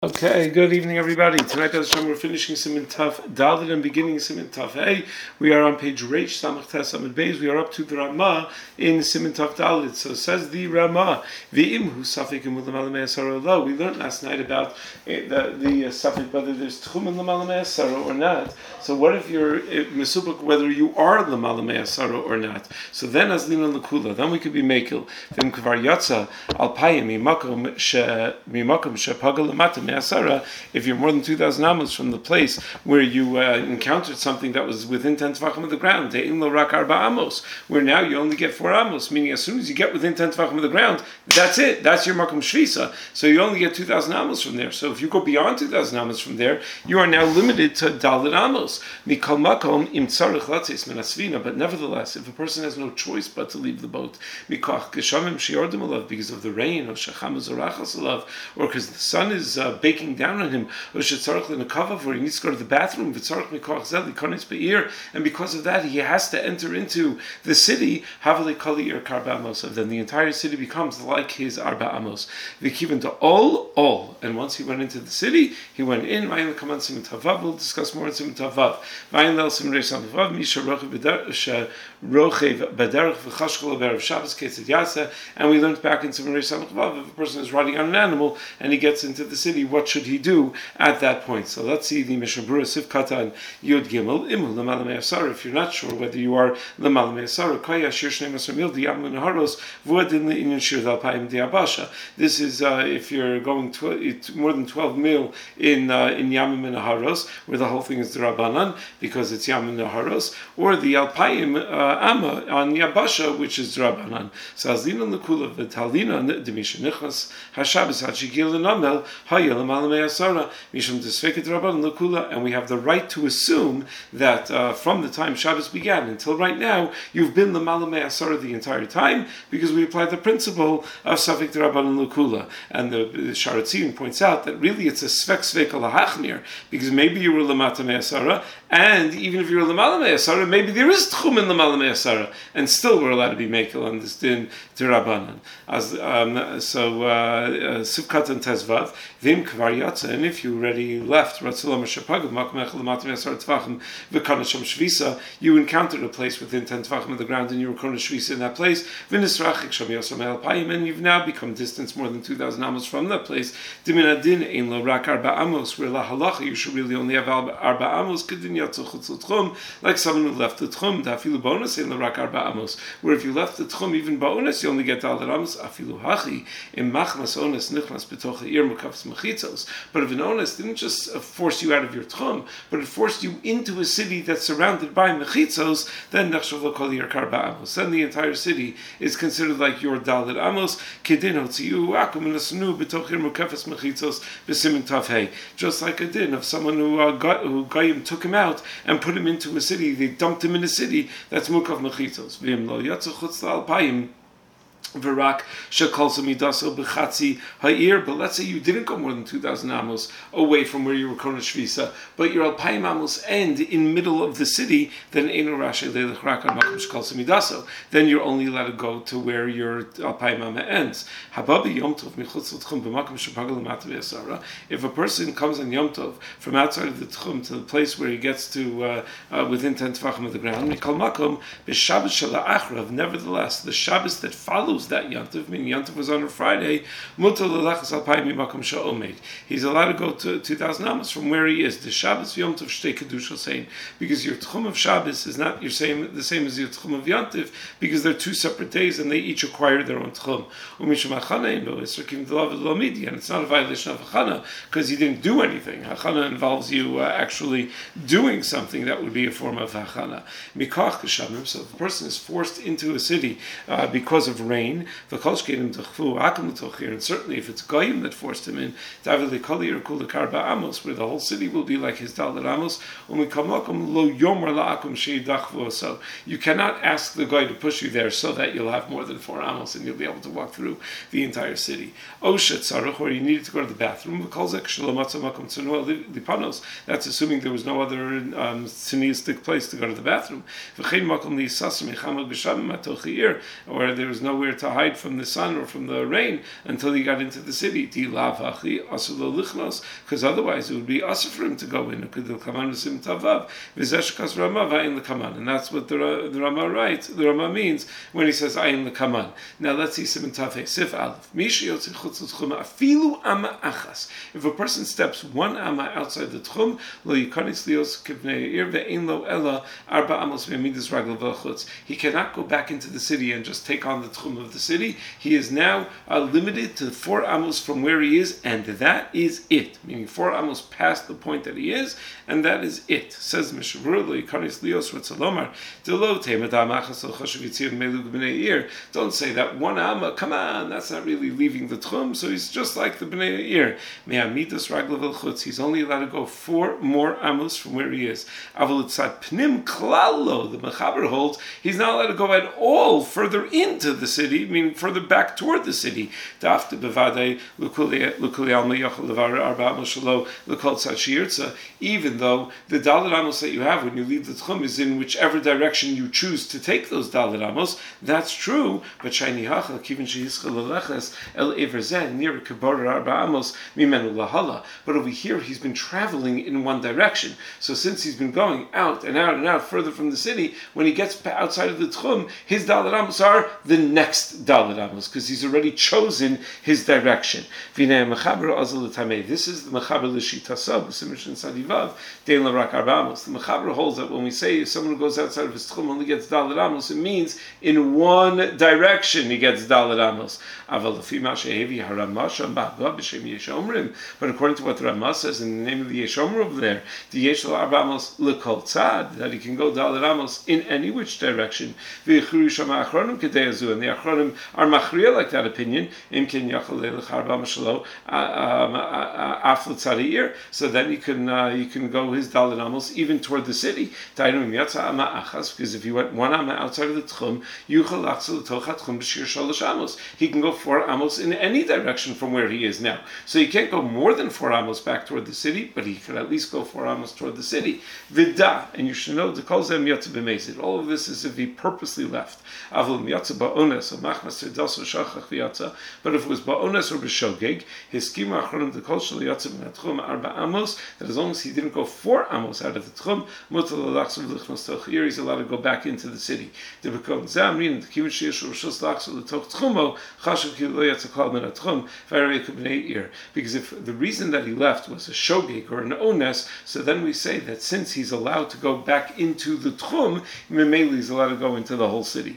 Okay, good evening, everybody. Tonight, as we're finishing Siman Taf Dalet and beginning Siman Taf Hey. We are on page Reish Samach Tes Amud Beis. We are up to the Ramah in Siman Taf Dalet. So says the Ramah, V'im hu safek imul l'mal me'asara lo. We learned last night about the safek whether there's tchum in l'mal me'asara or not. So what if you're mesupuk whether you are l'mal me'asara or not? So then as linon l'kula, then we could be mekel. V'im kvar yatsa al payim mimakom shepagal l'matam. If you're more than 2,000 amos from the place where you encountered something that was within 10 tefachim of the ground, where now you only get 4 amos, meaning as soon as you get within 10 tefachim of the ground, that's it. That's your makom shvisa. So you only get 2,000 amos from there. So if you go beyond 2,000 amos from there, you are now limited to dalet amos. Mikal makom im tzarich latzis min asvina. But nevertheless, if a person has no choice but to leave the boat, mikach geshamim shiordim alav, because of the rain, or shacham zorachas alav, or because the sun is baking down on him, or he needs to go to the bathroom, and because of that he has to enter into the city, then the entire city becomes like his arba amos. To all, and once he went into the city, he went in. We'll discuss more in Siman Tavav. And we learned back in Siman Tavav, if a person is riding on an animal and he gets into the city, what should he do at that point? So let's see the Mishnah Berurah Sif Katan Yud Gimel Imul L'Mal Me'asara. If you're not sure whether you are L'Mal Me'asara, Kaya Shir Shnei Masar Mil D'Yam L'Naharos V'Adin L'Inyan Shir D'Alpayim D'Abasha. This is if you're going more than 12 mil in Yamim and Naharos, where the whole thing is D'Rabbanan because it's Yamim and Naharos, or the Alpayim Amma on Yabasha, which is D'Rabbanan. So Azlina L'Kula V'Talina D'Misha Nichnas HaShabbos HaShigil L'Namel and we have the right to assume that from the time Shabbos began until right now, you've been the Malamei Asara the entire time, because we applied the principle of Safek D'Rabbanan L'Kula. And the Sharatzion points out that really it's a Svek Svek Alahachnir, because maybe you were Lamata Me'asara, and even if you were L'Malamei Asara, maybe there is Tchum in L'Malamei Asara, and still we're allowed to be Mekel on this Din D'Rabbanan. Sivkat and Tezvav, Vim Kvar Yatsa, and if you already left, you encountered a place within 10 Tvachim of the ground and you were Kona Shvisa in that place, and you've now become distance more than 2,000 amos from that place, where la halacha you should really only have arba amos, like someone who left the tchum, where if you left the tchum, even ba'ones, you only get dalet amos, afilu hachi, im machmas ones nichnas betocha ir mukavs mechitzos. But if an onus didn't just force you out of your tchum, but it forced you into a city that's surrounded by mechitzos, then nechshav l'kol yer karba amos. Then the entire city is considered like your dalet amos. Kedin hotziu akum inasnu betoch ir mukavs mechitzos b'siman taf hey. Just like a din of someone who Goyim took him out and put him into a city, they dumped him in a city that's mukav mechitzos. V'im lo yatzu chutz l'alpayim Virak Shekalsa Midaso Bechatzi Ha'ir. But let's say you didn't go more than 2,000 amos away from where you were Kona Shvisa, but your Alpayim amos end in middle of the city, then Eino Rashi Leilach Rak Makom Shekalsa Midaso. Then you're only allowed to go to where your Alpayim amma ends. Hababi Yom Tov Michutz L'Tchum B'Makom Shepagal L'Mata V'Yasara. If a person comes on Yom Tov from outside of the Tchum to the place where he gets to within 10 Tefachim of the ground, Mikal Makom B'Shabbos Shela Achrav. Nevertheless, the Shabbos that follows that Yantiv, meaning Yantiv was on a Friday, he's allowed to go to 2,000 amos from where he is. The Shabbos Yom Tov Shtei Kedusha saying, because your Tchum of Shabbos is not the same as your Tchum of Yantiv, because they're two separate days and they each acquire their own Tchum. And it's not a violation of Hachana because he didn't do anything. Hachana involves you actually doing something that would be a form of Hachana. So if a person is forced into a city because of rain, and certainly if it's Goyim that forced him in, where the whole city will be like his dalet amos. So you cannot ask the guy to push you there so that you'll have more than 4 amos and you'll be able to walk through the entire city. Or you needed to go to the bathroom. That's assuming there was no other tzniistic place to go to the bathroom. Or there was nowhere to hide from the sun or from the rain until he got into the city. Because otherwise it would be asur for him to go in. And that's what the Rama writes. The Rama means when he says ayin lekaman. Now let's see Siman Tafei Sif Aleph. If a person steps one amma outside the tchum, he cannot go back into the city and just take on the tchum of the city. He is now limited to 4 amos from where he is, and that is it. Meaning 4 amos past the point that he is, and that is it. Says Mishavur, don't say that 1 amma, come on, that's not really leaving the tchum, so he's just like the Bnei Ir. He's only allowed to go 4 more amos from where he is. The Mechaber holds he's not allowed to go at all further into the city, meaning further back toward the city. Even though the Dalet Amos that you have when you leave the Tchum is in whichever direction you choose to take those Dalet Amos, that's true, but Shayni Hachal, Kivin Shehischel Leleches, El Everzen, near Kibbor Arba Amos, Mimenu Lahala. But over here, he's been traveling in one direction. So since he's been going out and out and out further from the city, when he gets outside of the Tchum, his Dalet Amos are the next Dalet Amos, because he's already chosen his direction. This is the Mechaber L'Shitasav, B'Simishin Sadivav, Dein L'Rak Arba Amos. The Mechaber holds that when we say someone who goes outside of his Tchum only gets Dalet Amos, it means in one direction he gets Dalet Amos. But according to what the Ramah says in the name of the Yeshomer over there, the Yeshol Arba Amos L'Kol Tzad, that he can go Dalet Amos in any which direction. And the Achronim are machriya like that opinion. So then you can go his Dalet Amos even toward the city. Because if he went 1 amma outside of the Tchum, he can go 4 amos in any direction from where he is now. So he can't go more than 4 amos back toward the city, but he could at least go 4 amos toward the city. Vida, and you should know the kol zeh yatsa b'mezid. All of this is if he purposely left. But if it was ba'ones or b'shogeg, his schema achronim the kol shel yatsa b'tchum arba amos, that as long as he didn't go 4 amos out of the tchum, mutar l'lachsav l'chnos tochir, he's allowed to go back into the city. The bekol zamrin the kivut sheyesh rishos l'achsav l'toch tchumo chashav ki lo yatsa kol min atchum v'arei kubnei ir. Because if the reason that he left was a shogeg or an ones, so then we say that since he's allowed to go back into the tchum, Memeli is allowed to go into the whole city.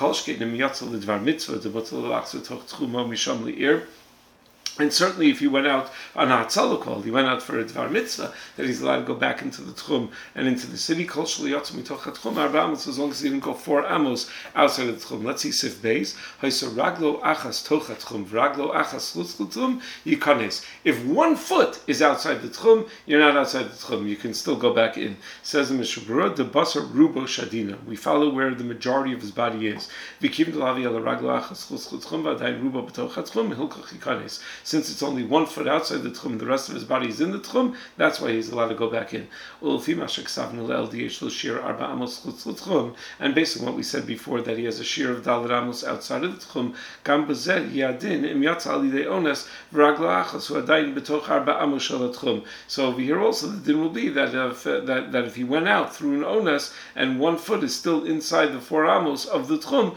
And certainly if he went out on a Hatzalah call, he went out for a Dvar Mitzvah, that he's allowed to go back into the Tchum and into the city, as long as he didn't go 4 amos outside of the Tchum. Let's see Sif Beis. If 1 foot is outside the Tchum, you're not outside the Tchum. You can still go back in. Says the Mishabura, the Basar Rubo Shadina. We follow where the majority of his body is. Since it's only 1 foot outside the Tchum, the rest of his body is in the Tchum, that's why he's allowed to go back in. And based on what we said before, that he has a shear of Dalet Amos outside of the Tchum, so over here also the din will be that if he went out through an Ones and 1 foot is still inside the 4 amos of the Tchum,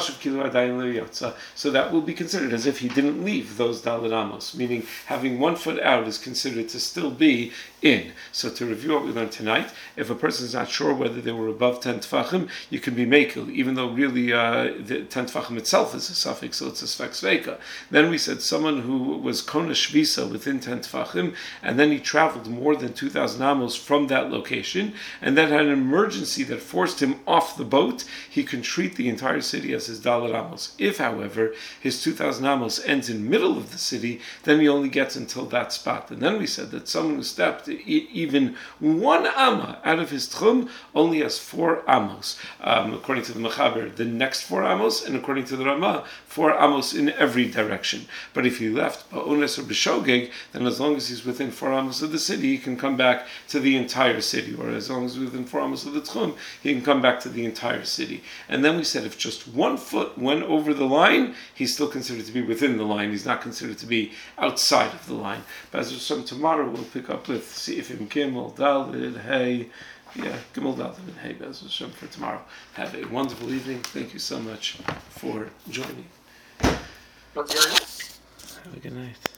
so that will be considered as if he didn't leave those Dalet Amos, meaning having 1 foot out is considered to still be in. So to review what we learned tonight, if a person is not sure whether they were above 10 tefachim, you can be mekel, even though really the 10 tefachim itself is a suffix, so it's a sfek sveika. Then we said someone who was kona shvisa within 10 tefachim, and then he traveled more than 2,000 amos from that location, and then had an emergency that forced him off the boat, he can treat the entire city as his Dalet Amos. If, however, his 2,000 amos ends in middle of the city, city, then he only gets until that spot. And then we said that someone who stepped even 1 amma out of his tchum only has 4 amos. According to the Mechaber, the next 4 amos, and according to the Ramah, 4 amos in every direction. But if he left ba'ones or b'shogeg, then as long as he's within 4 amos of the city, he can come back to the entire city. Or as long as he's within 4 amos of the tchum, he can come back to the entire city. And then we said if just 1 foot went over the line, he's still considered to be within the line. He's not considered to be outside of the line. But as from tomorrow, we'll pick up with Seifim Gimel, Dalid, Hey. Yeah, Gimel, Dalid, and Hey, Bez Hashem for tomorrow. Have a wonderful evening. Thank you so much for joining. Have a good night.